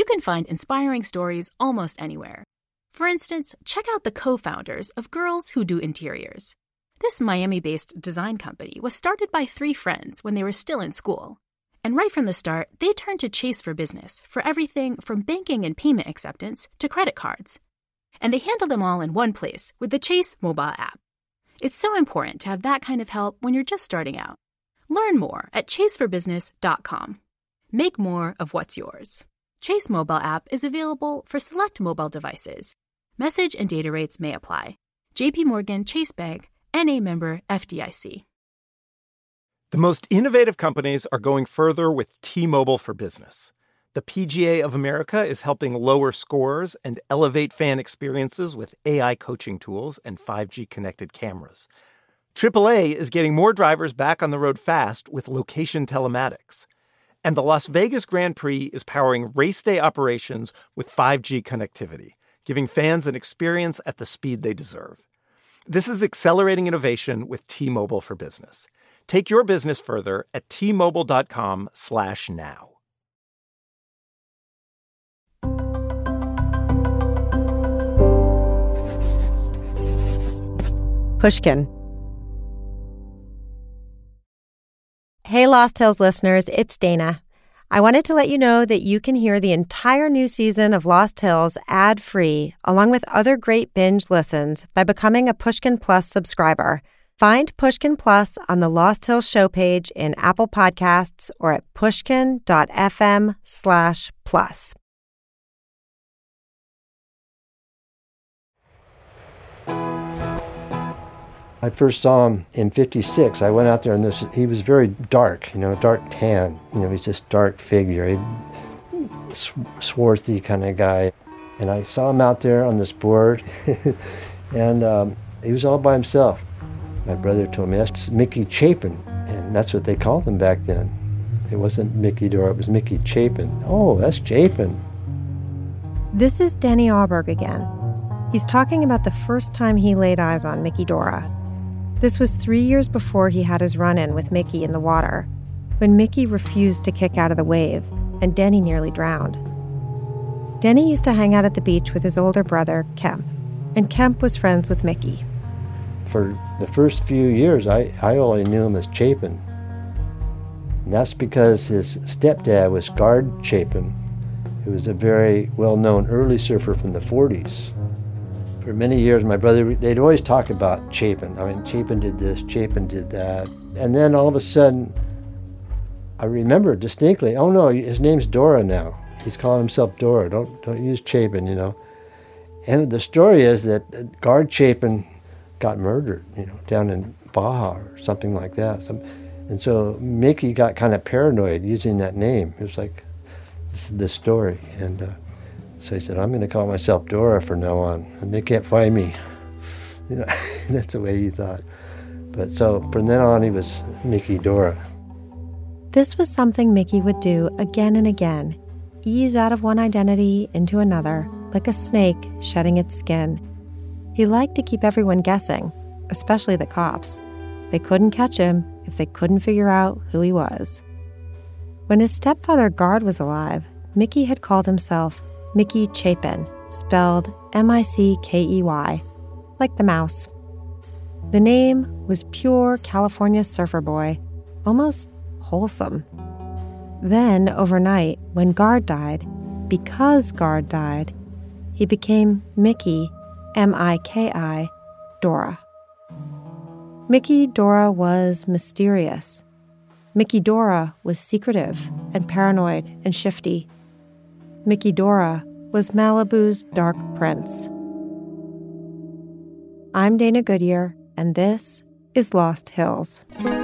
can find inspiring stories almost anywhere. For instance, check out the co-founders of Girls Who Do Interiors. This Miami-based design company was started by 3 friends when they were still in school. And right from the start, they turned to Chase for Business for everything from banking and payment acceptance to credit cards. And they handle them all in one place with the Chase mobile app. It's so important to have that kind of help when you're just starting out. Learn more at chaseforbusiness.com. Make more of what's yours. Chase mobile app is available for select mobile devices. Message and data rates may apply. JP Morgan Chase Bank, NA member FDIC. The most innovative companies are going further with T-Mobile for Business. The PGA of America is helping lower scores and elevate fan experiences with AI coaching tools and 5G connected cameras. AAA is getting more drivers back on the road fast with location telematics. And the Las Vegas Grand Prix is powering race day operations with 5G connectivity, giving fans an experience at the speed they deserve. This is accelerating innovation with T-Mobile for Business. Take your business further at T-Mobile.com/now. Pushkin. Hey, Lost Hills listeners, it's Dana. I wanted to let you know that you can hear the entire new season of Lost Hills ad-free, along with other great binge listens, by becoming a Pushkin Plus subscriber. Find Pushkin Plus on the Lost Hills show page in Apple Podcasts or at pushkin.fm/plus. I first saw him in 56. I went out there and he was very dark, dark tan. He's this dark figure, swarthy kind of guy. And I saw him out there on this board and he was all by himself. My brother told me, that's Mickey Chapin. And that's what they called him back then. It wasn't Mickey Dora, it was Mickey Chapin. Oh, that's Chapin. This is Denny Auberg again. He's talking about the first time he laid eyes on Mickey Dora. This was 3 years before he had his run-in with Mickey in the water, when Mickey refused to kick out of the wave, and Denny nearly drowned. Denny used to hang out at the beach with his older brother, Kemp, and Kemp was friends with Mickey. For the first few years, I only knew him as Chapin. And that's because his stepdad was Gard Chapin, who was a very well-known early surfer from the 40s. For many years, my brother, they'd always talk about Chapin. I mean, Chapin did this, Chapin did that. And then all of a sudden, I remember distinctly, oh no, his name's Dora now. He's calling himself Dora, don't use Chapin, And the story is that Gard Chapin got murdered, down in Baja or something like that. And so Mickey got kind of paranoid using that name. It was like, this is the story. And so he said, I'm going to call myself Dora from now on, and they can't find me. That's the way he thought. But so from then on, he was Mickey Dora. This was something Mickey would do again and again, ease out of one identity into another, like a snake shedding its skin. He liked to keep everyone guessing, especially the cops. They couldn't catch him if they couldn't figure out who he was. When his stepfather Gard was alive, Mickey had called himself Mickey Chapin, spelled M-I-C-K-E-Y, like the mouse. The name was pure California surfer boy, almost wholesome. Then, overnight, when Gard died, because Gard died, he became Mickey, M-I-K-I, Dora. Mickey Dora was mysterious. Mickey Dora was secretive and paranoid and shifty. Mickey Dora was Malibu's dark prince. I'm Dana Goodyear, and this is Lost Hills.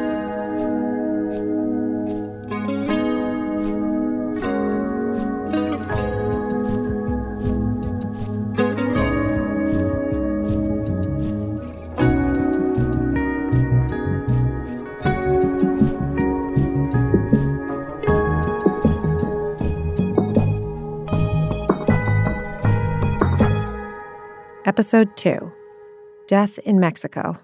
Episode 2, Death in Mexico.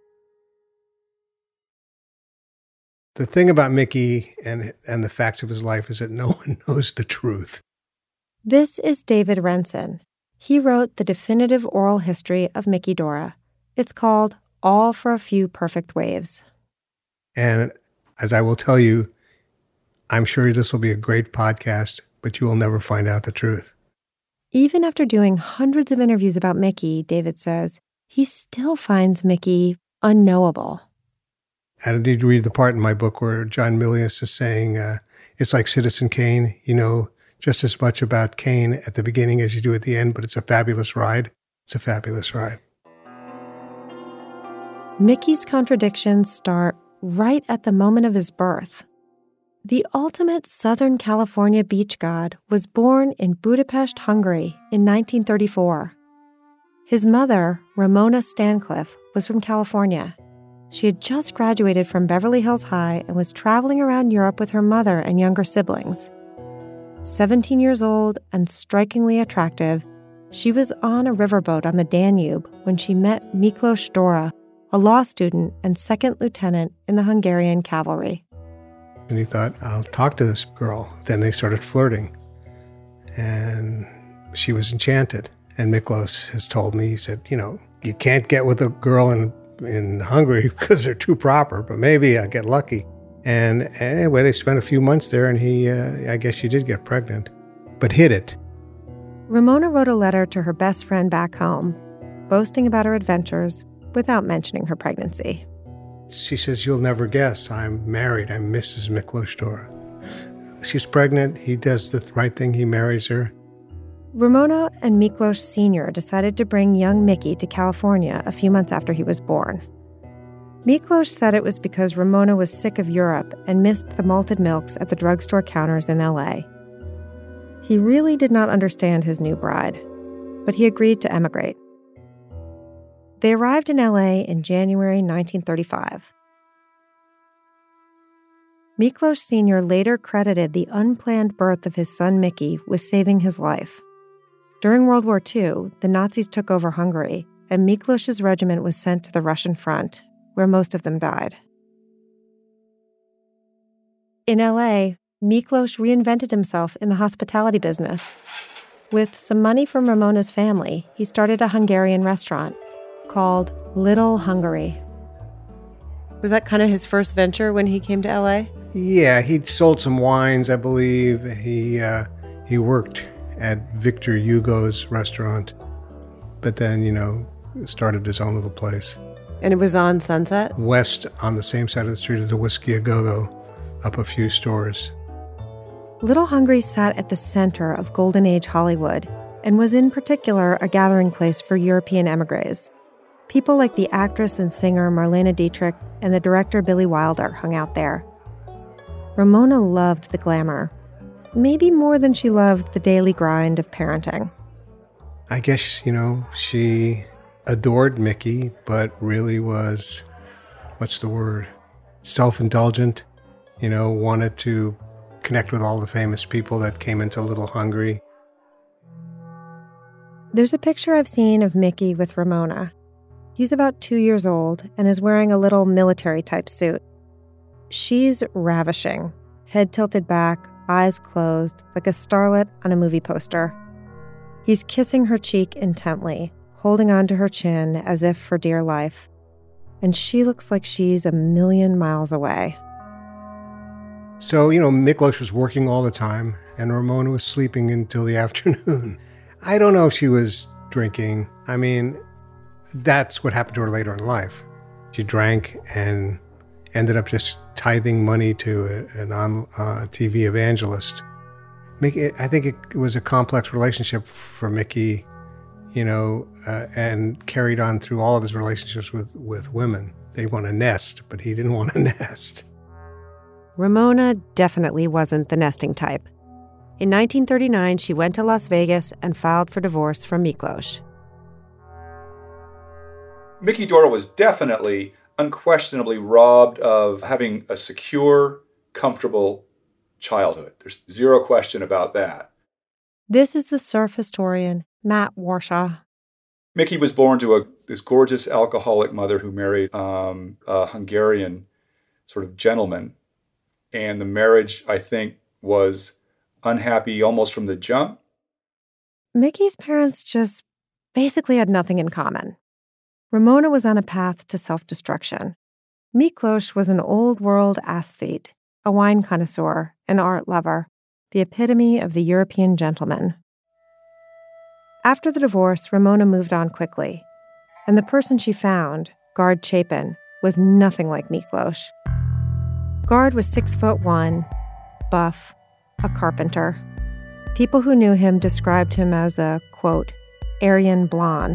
The thing about Mickey and the facts of his life is that no one knows the truth. This is David Renson. He wrote the definitive oral history of Mickey Dora. It's called All for a Few Perfect Waves. And as I will tell you, I'm sure this will be a great podcast, but you will never find out the truth. Even after doing hundreds of interviews about Mickey, David says, he still finds Mickey unknowable. And did you read the part in my book where John Milius is saying, it's like Citizen Kane, you know just as much about Kane at the beginning as you do at the end, but it's a fabulous ride. It's a fabulous ride. Mickey's contradictions start right at the moment of his birth. The ultimate Southern California beach god was born in Budapest, Hungary in 1934. His mother, Ramona Stancliffe, was from California. She had just graduated from Beverly Hills High and was traveling around Europe with her mother and younger siblings. 17 years old and strikingly attractive, she was on a riverboat on the Danube when she met Miklos Dora, a law student and second lieutenant in the Hungarian cavalry. And he thought, I'll talk to this girl. Then they started flirting. And she was enchanted. And Miklos has told me, he said, you can't get with a girl in Hungary because they're too proper, but maybe I'll get lucky. And anyway, they spent a few months there, and I guess she did get pregnant, but hid it. Ramona wrote a letter to her best friend back home, boasting about her adventures without mentioning her pregnancy. She says, you'll never guess, I'm married. I'm Mrs. Miklos Dora. She's pregnant. He does the right thing. He marries her. Ramona and Miklos Sr. decided to bring young Mickey to California a few months after he was born. Miklos said it was because Ramona was sick of Europe and missed the malted milks at the drugstore counters in L.A. He really did not understand his new bride, but he agreed to emigrate. They arrived in L.A. in January 1935. Miklos Sr. later credited the unplanned birth of his son Mickey with saving his life. During World War II, the Nazis took over Hungary, and Miklos's regiment was sent to the Russian front, where most of them died. In L.A., Miklos reinvented himself in the hospitality business. With some money from Ramona's family, he started a Hungarian restaurant called Little Hungary. Was that kind of his first venture when he came to L.A.? Yeah, he sold some wines, I believe. He worked at Victor Hugo's restaurant, but then, started his own little place. And it was on Sunset? West, on the same side of the street as the Whiskey A Go-Go, up a few stores. Little Hungary sat at the center of Golden Age Hollywood and was in particular a gathering place for European emigres. People like the actress and singer Marlene Dietrich and the director Billy Wilder hung out there. Ramona loved the glamour, maybe more than she loved the daily grind of parenting. I guess, she adored Mickey, but really was, self-indulgent, wanted to connect with all the famous people that came into Little Hungary. There's a picture I've seen of Mickey with Ramona. He's about 2 years old and is wearing a little military-type suit. She's ravishing, head tilted back, eyes closed, like a starlet on a movie poster. He's kissing her cheek intently, holding onto her chin as if for dear life. And she looks like she's 1,000,000 miles away. So, Miklos was working all the time, and Ramona was sleeping until the afternoon. I don't know if she was drinking. I mean, that's what happened to her later in life. She drank and ended up just tithing money to an on TV evangelist. I think it was a complex relationship for Mickey, and carried on through all of his relationships with women. They want a nest, but he didn't want a nest. Ramona definitely wasn't the nesting type. In 1939, she went to Las Vegas and filed for divorce from Miklos. Mickey Dora was definitely, unquestionably robbed of having a secure, comfortable childhood. There's zero question about that. This is the surf historian, Matt Warshaw. Mickey was born to this gorgeous alcoholic mother who married a Hungarian sort of gentleman. And the marriage, I think, was unhappy almost from the jump. Mickey's parents just basically had nothing in common. Ramona was on a path to self-destruction. Miklos was an old-world aesthete, a wine connoisseur, an art lover, the epitome of the European gentleman. After the divorce, Ramona moved on quickly, and the person she found, Gard Chapin, was nothing like Miklos. Gard was 6'1", buff, a carpenter. People who knew him described him as a, quote, Aryan blonde.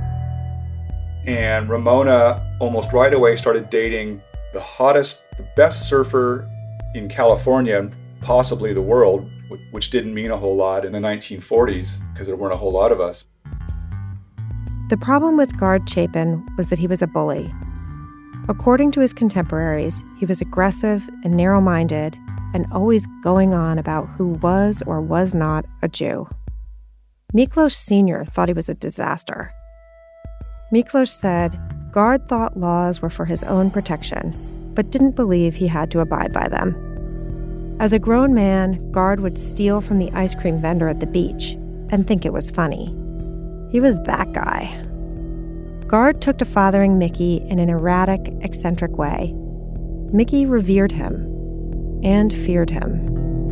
And Ramona almost right away started dating the hottest, the best surfer in California, and possibly the world, which didn't mean a whole lot in the 1940s because there weren't a whole lot of us. The problem with Gard Chapin was that he was a bully. According to his contemporaries, he was aggressive and narrow-minded and always going on about who was or was not a Jew. Miklos Sr. thought he was a disaster. Miklos said Gard thought laws were for his own protection, but didn't believe he had to abide by them. As a grown man, Gard would steal from the ice cream vendor at the beach and think it was funny. He was that guy. Gard took to fathering Mickey in an erratic, eccentric way. Mickey revered him and feared him.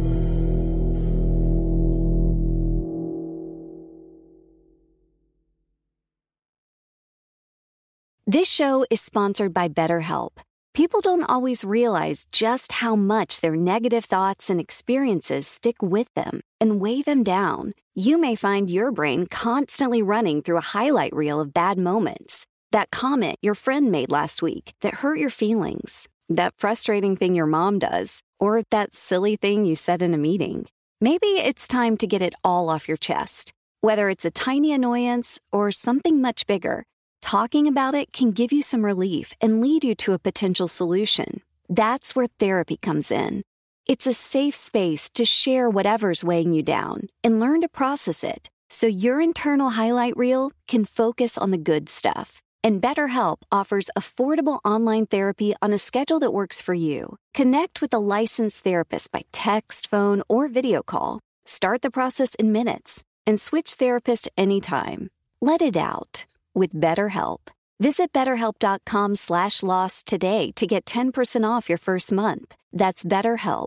This show is sponsored by BetterHelp. People don't always realize just how much their negative thoughts and experiences stick with them and weigh them down. You may find your brain constantly running through a highlight reel of bad moments. That comment your friend made last week that hurt your feelings. That frustrating thing your mom does. Or that silly thing you said in a meeting. Maybe it's time to get it all off your chest. Whether it's a tiny annoyance or something much bigger, talking about it can give you some relief and lead you to a potential solution. That's where therapy comes in. It's a safe space to share whatever's weighing you down and learn to process it so your internal highlight reel can focus on the good stuff. And BetterHelp offers affordable online therapy on a schedule that works for you. Connect with a licensed therapist by text, phone, or video call. Start the process in minutes and switch therapist anytime. Let it out with BetterHelp. Visit BetterHelp.com/lost today to get 10% off your first month. That's BetterHelp,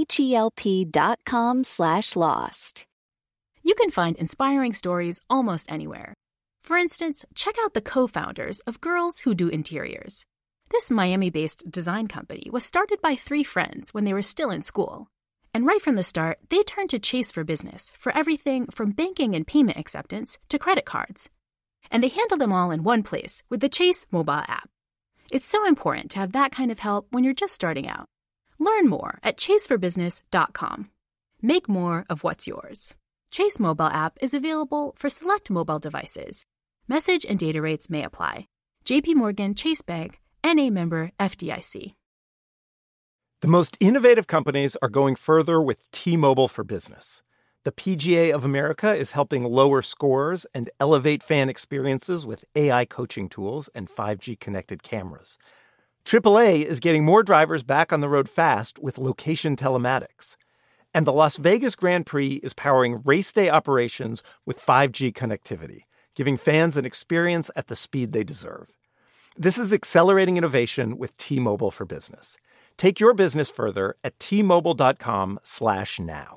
HELP.com/lost. You can find inspiring stories almost anywhere. For instance, check out the co-founders of Girls Who Do Interiors. This Miami-based design company was started by 3 friends when they were still in school. And right from the start, they turned to Chase for Business for everything from banking and payment acceptance to credit cards. And they handle them all in one place with the Chase mobile app. It's so important to have that kind of help when you're just starting out. Learn more at chaseforbusiness.com. Make more of what's yours. Chase mobile app is available for select mobile devices. Message and data rates may apply. J.P. Morgan Chase Bank, N.A. member FDIC. The most innovative companies are going further with T-Mobile for Business. The PGA of America is helping lower scores and elevate fan experiences with AI coaching tools and 5G connected cameras. AAA is getting more drivers back on the road fast with location telematics. And the Las Vegas Grand Prix is powering race day operations with 5G connectivity, giving fans an experience at the speed they deserve. This is accelerating innovation with T-Mobile for Business. Take your business further at T-Mobile.com/now.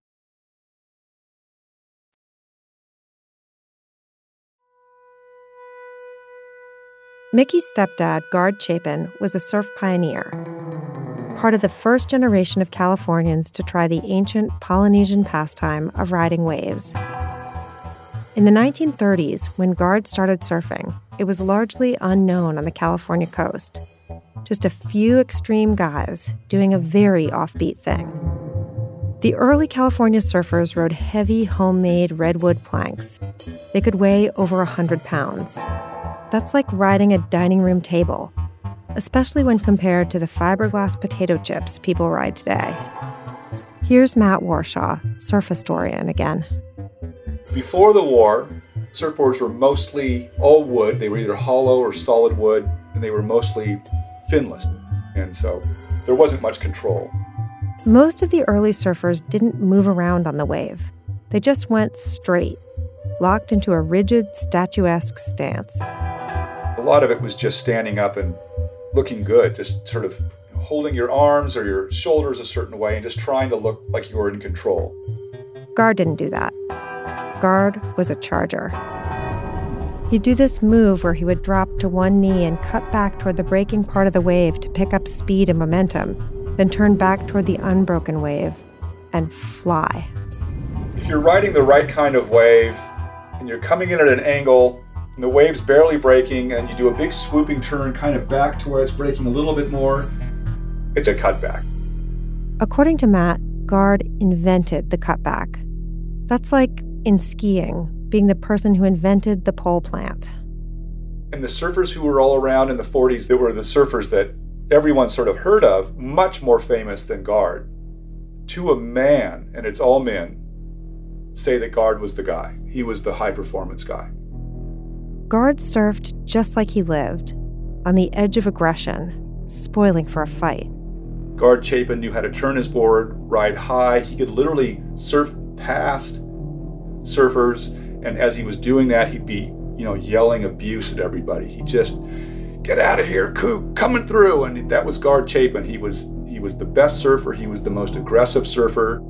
Mickey's stepdad, Gard Chapin, was a surf pioneer, part of the first generation of Californians to try the ancient Polynesian pastime of riding waves. In the 1930s, when Gard started surfing, it was largely unknown on the California coast. Just a few extreme guys doing a very offbeat thing. The early California surfers rode heavy, homemade redwood planks. They could weigh over 100 pounds. That's like riding a dining room table, especially when compared to the fiberglass potato chips people ride today. Here's Matt Warshaw, surf historian again. Before the war, surfboards were mostly all wood. They were either hollow or solid wood, and they were mostly finless. And so there wasn't much control. Most of the early surfers didn't move around on the wave. They just went straight, locked into a rigid, statuesque stance. A lot of it was just standing up and looking good, just sort of holding your arms or your shoulders a certain way and just trying to look like you were in control. Gard didn't do that. Gard was a charger. He'd do this move where he would drop to one knee and cut back toward the breaking part of the wave to pick up speed and momentum, then turn back toward the unbroken wave and fly. If you're riding the right kind of wave and you're coming in at an angle and the wave's barely breaking and you do a big swooping turn kind of back to where it's breaking a little bit more, it's a cutback. According to Matt, Gard invented the cutback. That's like in skiing, being the person who invented the pole plant. And the surfers who were all around in the 40s, they were the surfers that everyone sort of heard of, much more famous than Gard. To a man, and it's all men, say that Gard was the guy. He was the high-performance guy. Gard surfed just like he lived, on the edge of aggression, spoiling for a fight. Gard Chapin knew how to turn his board, ride high. He could literally surf past surfers, and as he was doing that, he'd be, yelling abuse at everybody. He'd just, "Get out of here, kook, coming through." And that was Gard Chapin. He was the best surfer. He was the most aggressive surfer.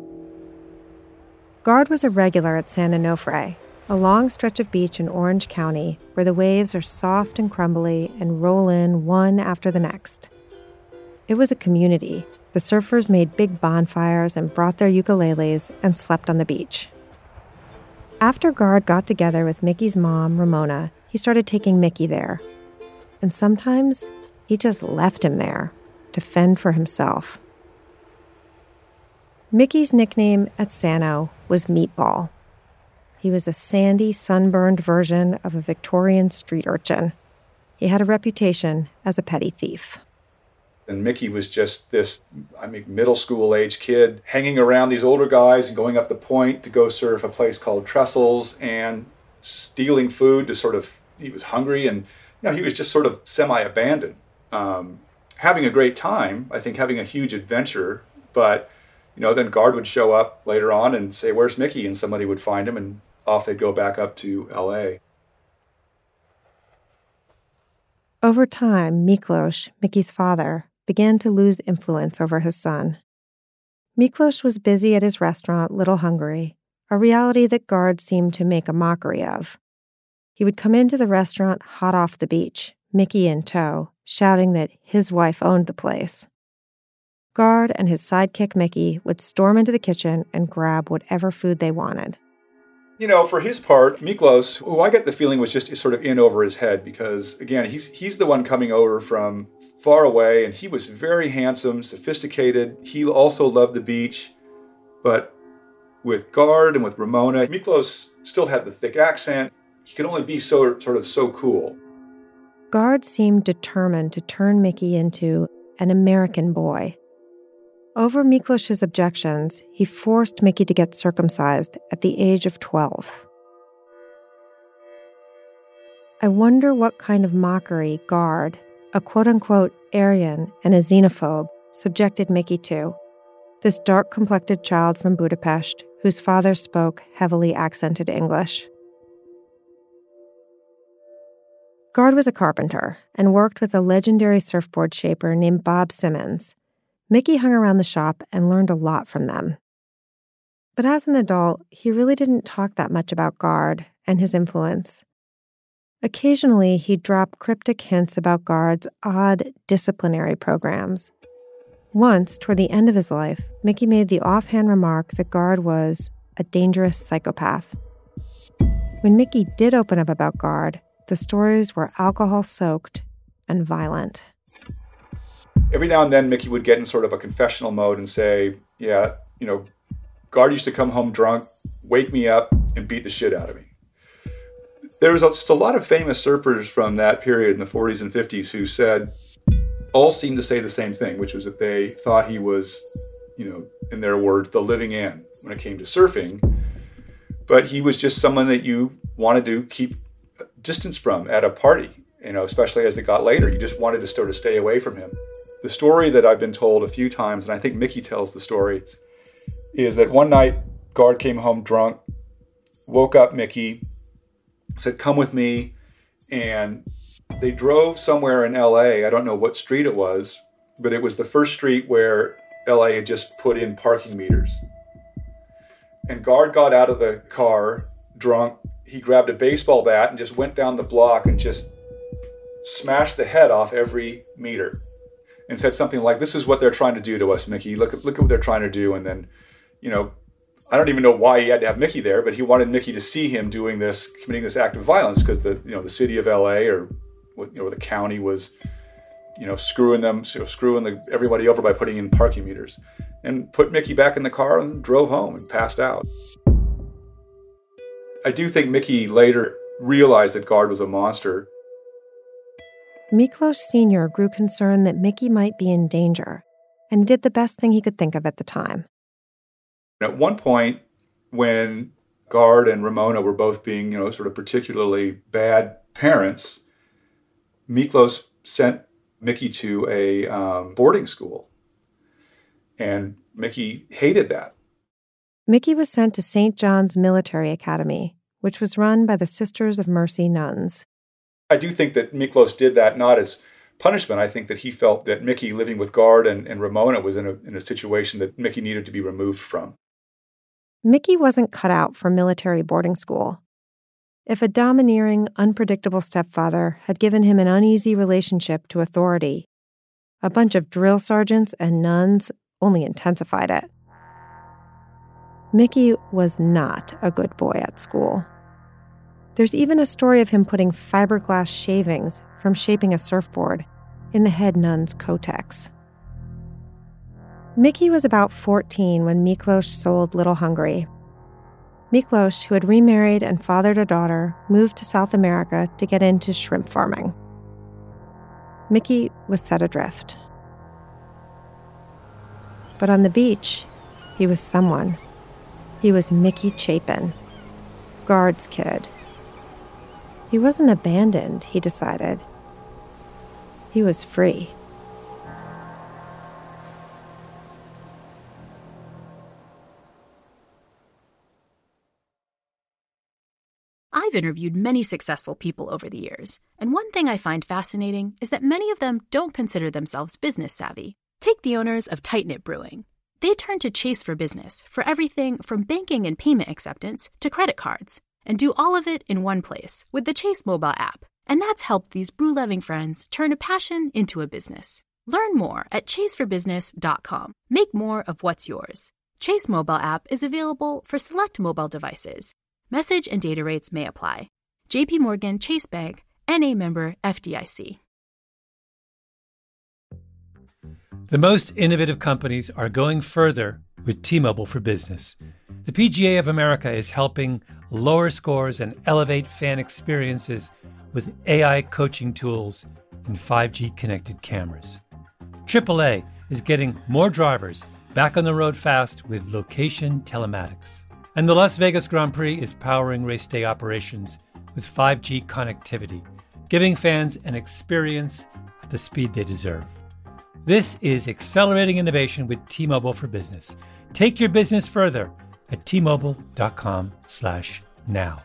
Gard was a regular at San Onofre, a long stretch of beach in Orange County where the waves are soft and crumbly and roll in one after the next. It was a community. The surfers made big bonfires and brought their ukuleles and slept on the beach. After Gard got together with Mickey's mom, Ramona, he started taking Mickey there. And sometimes he just left him there to fend for himself. Mickey's nickname at Sano was Meatball. He was a sandy, sunburned version of a Victorian street urchin. He had a reputation as a petty thief. And Mickey was just this, middle school age kid hanging around these older guys and going up the point to go surf a place called Trestles and stealing food he was hungry and, he was just sort of semi-abandoned. Having a great time, I think having a huge adventure, but, then Gard would show up later on and say, "Where's Mickey?" And somebody would find him and off they'd go back up to LA. Over time, Miklos, Mickey's father, began to lose influence over his son. Miklos was busy at his restaurant, Little Hungary, a reality that Gard seemed to make a mockery of. He would come into the restaurant hot off the beach, Mickey in tow, shouting that his wife owned the place. Gard and his sidekick Mickey would storm into the kitchen and grab whatever food they wanted. For his part, Miklos, who I get the feeling was just sort of in over his head because, again, he's the one coming over from far away, and he was very handsome, sophisticated. He also loved the beach, but with Gard and with Ramona, Miklos still had the thick accent. He could only be so cool. Gard seemed determined to turn Mickey into an American boy. Over Miklos's objections, he forced Mickey to get circumcised at the age of 12. I wonder what kind of mockery Gard, a quote-unquote Aryan and a xenophobe, subjected Mickey to, this dark-complected child from Budapest whose father spoke heavily accented English. Gard was a carpenter and worked with a legendary surfboard shaper named Bob Simmons. Mickey hung around the shop and learned a lot from them. But as an adult, he really didn't talk that much about Gard and his influence. Occasionally, he'd drop cryptic hints about Gard's odd disciplinary programs. Once, toward the end of his life, Mickey made the offhand remark that Gard was a dangerous psychopath. When Mickey did open up about Gard, the stories were alcohol-soaked and violent. Every now and then, Mickey would get in sort of a confessional mode and say, Gard used to come home drunk, wake me up, and beat the shit out of me. There was just a lot of famous surfers from that period in the 40s and 50s who all seemed to say the same thing, which was that they thought he was, in their words, the living end when it came to surfing. But he was just someone that you wanted to keep distance from at a party, especially as it got later. You just wanted to sort of stay away from him. The story that I've been told a few times, and I think Mickey tells the story, is that one night Gard came home drunk, woke up Mickey, said, "Come with me." And they drove somewhere in LA. I don't know what street it was, but it was the first street where LA had just put in parking meters. And Guard got out of the car drunk. He grabbed a baseball bat and just went down the block and just smashed the head off every meter and said something like, "This is what they're trying to do to us, Mickey. Look at what they're trying to do." And then, I don't even know why he had to have Mickey there, but he wanted Mickey to see him doing this, committing this act of violence, because the city of LA or the county was, screwing everybody over by putting in parking meters, and put Mickey back in the car and drove home and passed out. I do think Mickey later realized that Guard was a monster. Miklos Sr. grew concerned that Mickey might be in danger, and he did the best thing he could think of at the time. At one point, when Guard and Ramona were both being, sort of particularly bad parents, Miklos sent Mickey to a boarding school, and Mickey hated that. Mickey was sent to St. John's Military Academy, which was run by the Sisters of Mercy nuns. I do think that Miklos did that not as punishment. I think that he felt that Mickey living with Guard and Ramona was in a situation that Mickey needed to be removed from. Mickey wasn't cut out for military boarding school. If a domineering, unpredictable stepfather had given him an uneasy relationship to authority, a bunch of drill sergeants and nuns only intensified it. Mickey was not a good boy at school. There's even a story of him putting fiberglass shavings from shaping a surfboard in the head nun's Kotex. Mickey was about 14 when Miklos sold Little Hungary. Miklos, who had remarried and fathered a daughter, moved to South America to get into shrimp farming. Mickey was set adrift. But on the beach, he was someone. He was Mickey Chapin, Guard's kid. He wasn't abandoned, he decided. He was free. I've interviewed many successful people over the years, and one thing I find fascinating is that many of them don't consider themselves business savvy. Take the owners of Tight Knit Brewing. They turned to Chase for Business for everything from banking and payment acceptance to credit cards, and do all of it in one place with the Chase mobile app. And that's helped these brew-loving friends turn a passion into a business. Learn more at chaseforbusiness.com. Make more of what's yours. Chase mobile app is available for select mobile devices. Message and data rates may apply. J.P. Morgan Chase Bank, N.A. member FDIC. The most innovative companies are going further with T-Mobile for Business. The PGA of America is helping lower scores and elevate fan experiences with AI coaching tools and 5G connected cameras. AAA is getting more drivers back on the road fast with location telematics. And the Las Vegas Grand Prix is powering race day operations with 5G connectivity, giving fans an experience at the speed they deserve. This is accelerating innovation with T-Mobile for Business. Take your business further at T-Mobile.com/now.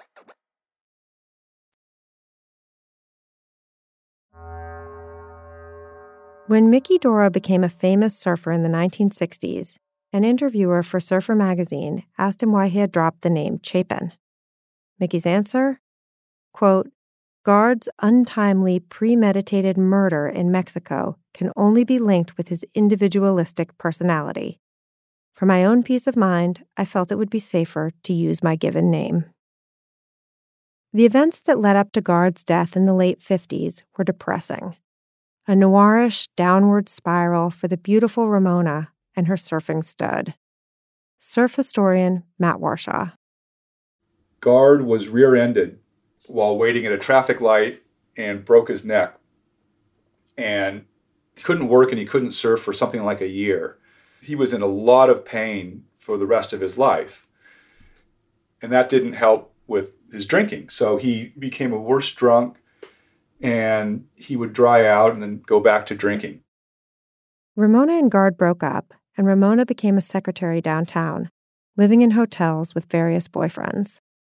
When Mickey Dora became a famous surfer in the 1960s, an interviewer for Surfer magazine asked him why he had dropped the name Chapin. Mickey's answer? Quote, Guard's untimely, premeditated murder in Mexico can only be linked with his individualistic personality. For my own peace of mind, I felt it would be safer to use my given name. The events that led up to Guard's death in the late 50s were depressing. A noirish downward spiral for the beautiful Ramona and her surfing stud. Surf historian Matt Warshaw. Guard was rear-ended while waiting at a traffic light and broke his neck. And he couldn't work and he couldn't surf for something like a year. He was in a lot of pain for the rest of his life. And that didn't help with his drinking. So he became a worse drunk and he would dry out and then go back to drinking. Ramona and Guard broke up, and Ramona became a secretary downtown, living in hotels with various boyfriends.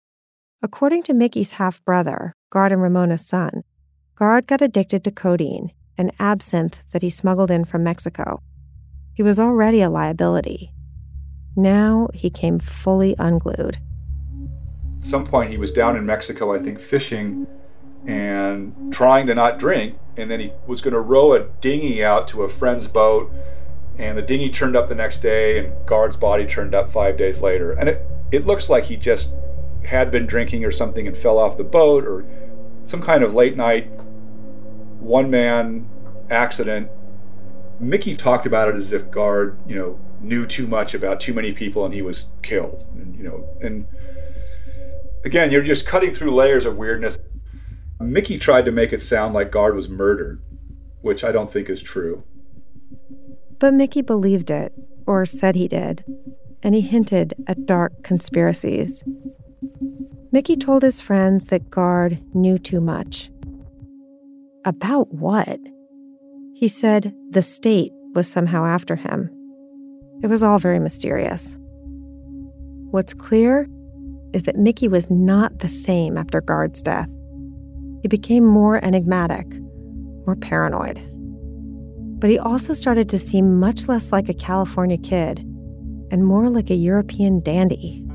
According to Mickey's half-brother, Gard and Ramona's son, Gard got addicted to codeine, an absinthe that he smuggled in from Mexico. He was already a liability. Now he came fully unglued. At some point he was down in Mexico, I think, fishing and trying to not drink, and then he was going to row a dinghy out to a friend's boat, and the dinghy turned up the next day, and Gard's body turned up 5 days later. And it looks like he just had been drinking or something and fell off the boat, or some kind of late night one-man accident. Mickey talked about it as if Gard, knew too much about too many people and he was killed. And again, you're just cutting through layers of weirdness. Mickey tried to make it sound like Gard was murdered, which I don't think is true. But Mickey believed it, or said he did, and he hinted at dark conspiracies. Mickey told his friends that Gard knew too much. About what? He said the state was somehow after him. It was all very mysterious. What's clear is that Mickey was not the same after Gard's death. He became more enigmatic, more paranoid. But he also started to seem much less like a California kid and more like a European dandy.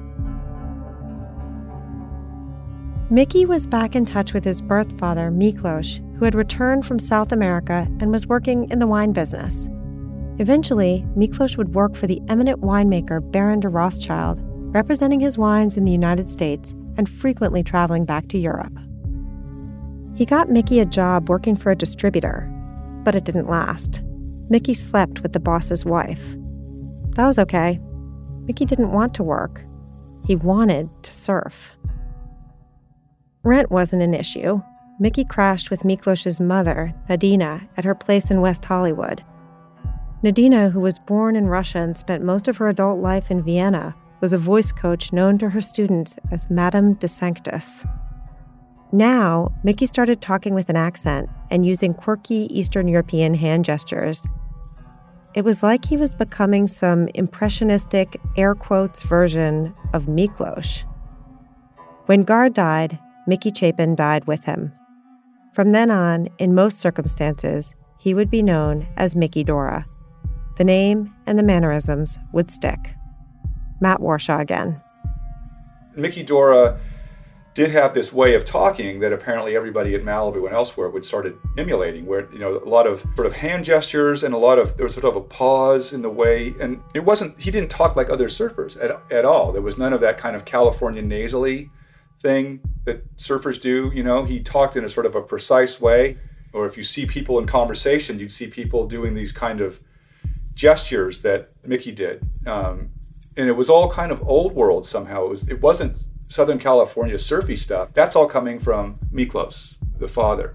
Mickey was back in touch with his birth father, Miklos, who had returned from South America and was working in the wine business. Eventually, Miklos would work for the eminent winemaker Baron de Rothschild, representing his wines in the United States and frequently traveling back to Europe. He got Mickey a job working for a distributor, but it didn't last. Mickey slept with the boss's wife. That was okay. Mickey didn't want to work. He wanted to surf. Rent wasn't an issue. Mickey crashed with Miklos's mother, Nadina, at her place in West Hollywood. Nadina, who was born in Russia and spent most of her adult life in Vienna, was a voice coach known to her students as Madame de Sanctus. Now, Mickey started talking with an accent and using quirky Eastern European hand gestures. It was like he was becoming some impressionistic, air quotes version of Miklos. When Gard died, Mickey Chapin died with him. From then on, in most circumstances, he would be known as Mickey Dora. The name and the mannerisms would stick. Matt Warshaw again. Mickey Dora did have this way of talking that apparently everybody at Malibu and elsewhere would started emulating, where a lot of sort of hand gestures and there was sort of a pause in the way, and he didn't talk like other surfers at all. There was none of that kind of California nasally thing that surfers do. He talked in a sort of a precise way, or if you see people in conversation, you'd see people doing these kind of gestures that Mickey did, and it was all kind of old world somehow. It wasn't Southern California surfy stuff. That's all coming from Miklos, the father.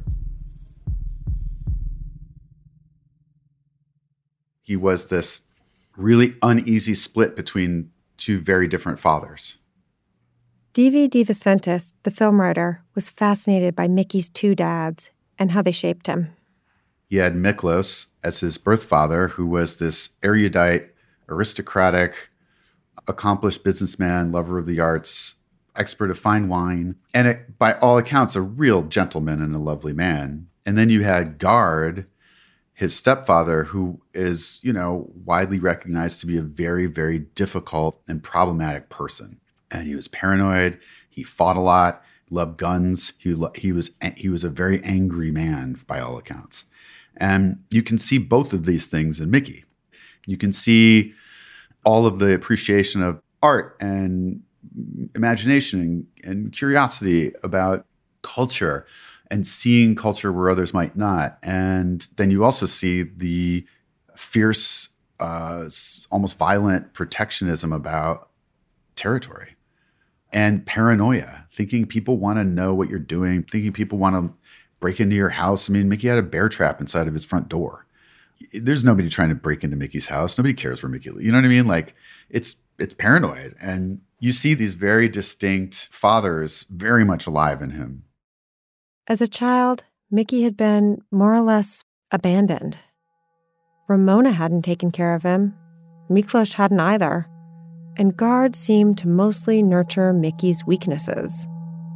He was this really uneasy split between two very different fathers. D.V. DeVicentis, the film writer, was fascinated by Mickey's two dads and how they shaped him. He had Miklos as his birth father, who was this erudite, aristocratic, accomplished businessman, lover of the arts, expert of fine wine, and by all accounts, a real gentleman and a lovely man. And then you had Gard, his stepfather, who is, widely recognized to be a very, very difficult and problematic person. And he was paranoid. He fought a lot, loved guns. He was a very angry man by all accounts. And you can see both of these things in Mickey. You can see all of the appreciation of art and imagination and curiosity about culture and seeing culture where others might not. And then you also see the fierce, almost violent protectionism about territory and paranoia, thinking people want to know what you're doing, thinking people want to break into your house. I mean, Mickey had a bear trap inside of his front door. There's nobody trying to break into Mickey's house. Nobody cares where Mickey lives. You know what I mean? Like, it's paranoid. And you see these very distinct fathers very much alive in him. As a child, Mickey had been more or less abandoned. Ramona hadn't taken care of him. Miklos hadn't either. And Gard seemed to mostly nurture Mickey's weaknesses.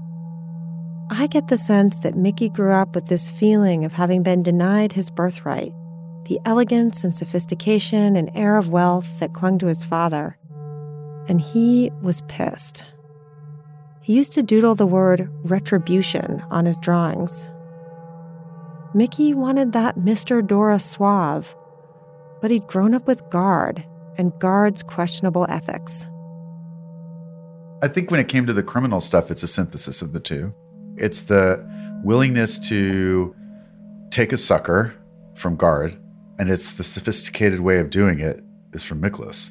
I get the sense that Mickey grew up with this feeling of having been denied his birthright, the elegance and sophistication and air of wealth that clung to his father. And he was pissed. He used to doodle the word retribution on his drawings. Mickey wanted that Mr. Dora suave, but he'd grown up with Guard and Guard's questionable ethics. I think when it came to the criminal stuff, it's a synthesis of the two. It's the willingness to take a sucker from Guard, and it's the sophisticated way of doing it is from Miklos.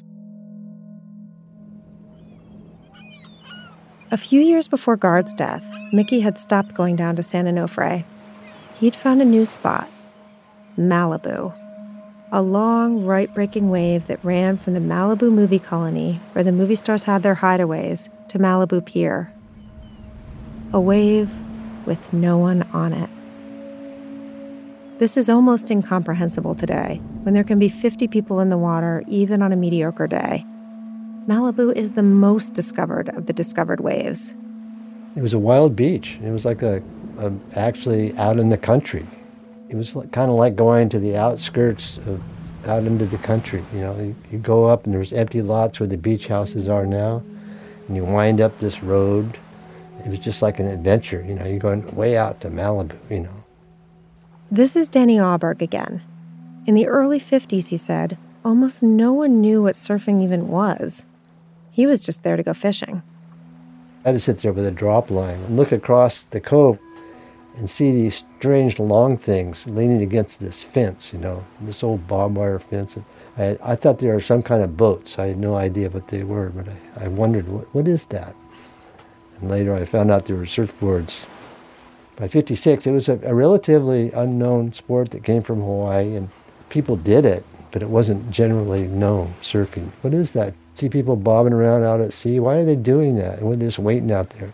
A few years before Guard's death, Mickey had stopped going down to San Onofre. He'd found a new spot, Malibu, a long, right-breaking wave that ran from the Malibu movie colony, where the movie stars had their hideaways, to Malibu Pier. A wave with no one on it. This is almost incomprehensible today, when there can be 50 people in the water, even on a mediocre day. Malibu is the most discovered of the discovered waves. It was a wild beach. It was like actually out in the country. It was kind of like going to the outskirts of out into the country. You know, you go up and there's empty lots where the beach houses are now, and you wind up this road. It was just like an adventure. You know, you're going way out to Malibu, you know. This is Danny Auberg again. In the early 50s, he said, almost no one knew what surfing even was. He was just there to go fishing. I had to sit there with a drop line and look across the cove and see these strange long things leaning against this fence, you know, this old barbed wire fence. And I thought they were some kind of boats. I had no idea what they were, but I wondered, what is that? And later I found out they were surfboards. By 56, it was a relatively unknown sport that came from Hawaii, and people did it, but it wasn't generally known, surfing. What is that? See people bobbing around out at sea? Why are they doing that? And we're just waiting out there.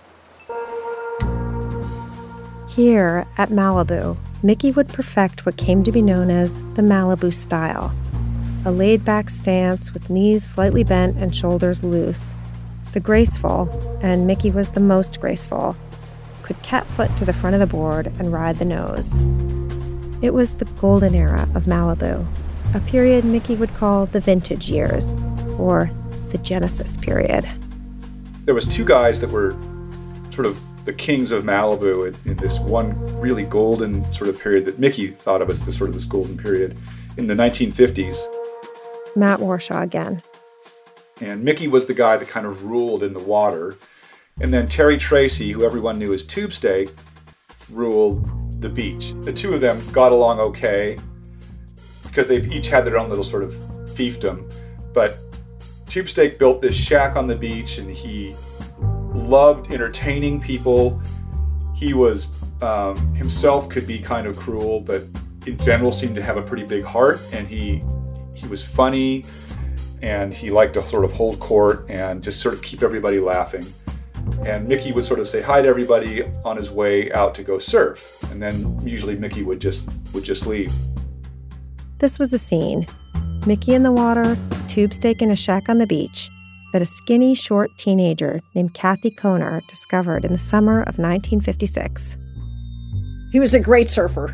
Here at Malibu, Mickey would perfect what came to be known as the Malibu style, a laid-back stance with knees slightly bent and shoulders loose. The graceful, and Mickey was the most graceful, could catfoot to the front of the board and ride the nose. It was the golden era of Malibu, a period Mickey would call the vintage years, or the Genesis period. There was two guys that were sort of the kings of Malibu in this one really golden sort of period that Mickey thought of as this golden period in the 1950s. Matt Warshaw again. And Mickey was the guy that kind of ruled in the water. And then Terry Tracy, who everyone knew as Tubesteak, ruled the beach. The two of them got along okay because they each had their own little sort of fiefdom. But Tubesteak built this shack on the beach, and he loved entertaining people. He was himself could be kind of cruel, but in general seemed to have a pretty big heart, and he was funny, and he liked to sort of hold court and just sort of keep everybody laughing. And Mickey would sort of say hi to everybody on his way out to go surf, and then usually Mickey would just leave. This was the scene. Mickey in the water, Tubesteak in a shack on the beach, that a skinny, short teenager named Kathy Koner discovered in the summer of 1956. He was a great surfer.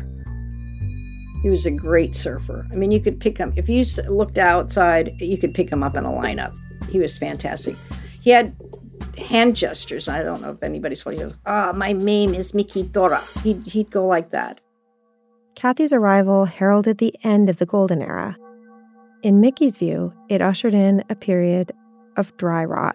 He was a great surfer. I mean, you could pick him. If you looked outside, you could pick him up in a lineup. He was fantastic. He had hand gestures. I don't know if anybody saw. He goes, my name is Mickey Dora. He'd go like that. Kathy's arrival heralded the end of the golden era. In Mickey's view, it ushered in a period of dry rot.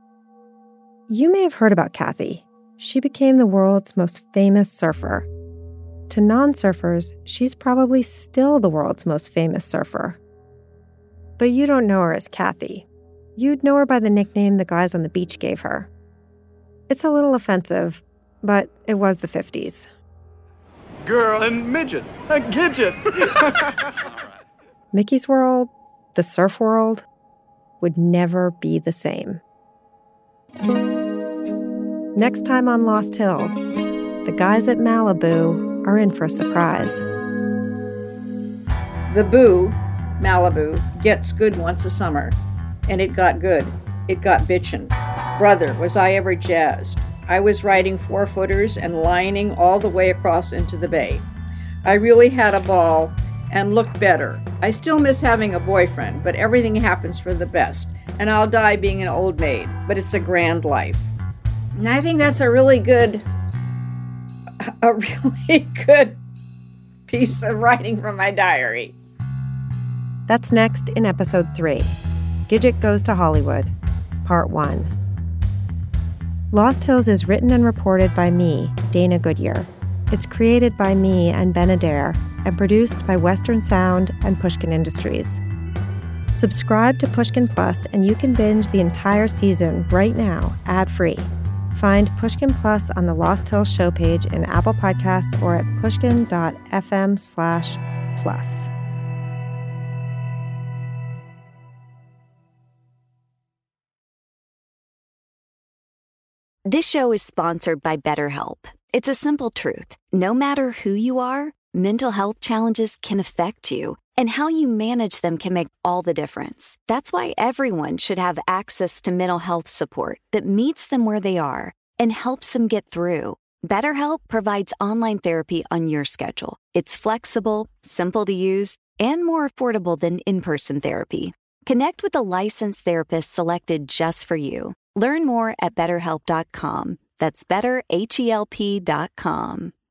You may have heard about Kathy. She became the world's most famous surfer. To non-surfers, she's probably still the world's most famous surfer. But you don't know her as Kathy. You'd know her by the nickname the guys on the beach gave her. It's a little offensive, but it was the 50s. Girl and midget, a gidget. Mickey's world, the surf world, would never be the same. Next time on Lost Hills, the guys at Malibu are in for a surprise. The Boo, Malibu, gets good once a summer. And it got good. It got bitchin'. Brother, was I ever jazzed. I was riding 4-footers and lining all the way across into the bay. I really had a ball and looked better. I still miss having a boyfriend, but everything happens for the best, and I'll die being an old maid, but it's a grand life. And I think that's a really good piece of writing from my diary. That's next in episode 3, Gidget Goes to Hollywood, Part 1. Lost Hills is written and reported by me, Dana Goodyear. It's created by me and Ben Adair and produced by Western Sound and Pushkin Industries. Subscribe to Pushkin Plus and you can binge the entire season right now, ad-free. Find Pushkin Plus on the Lost Hills show page in Apple Podcasts or at pushkin.fm/plus. This show is sponsored by BetterHelp. It's a simple truth. No matter who you are, mental health challenges can affect you, and how you manage them can make all the difference. That's why everyone should have access to mental health support that meets them where they are and helps them get through. BetterHelp provides online therapy on your schedule. It's flexible, simple to use, and more affordable than in-person therapy. Connect with a licensed therapist selected just for you. Learn more at BetterHelp.com. That's BetterHelp.com.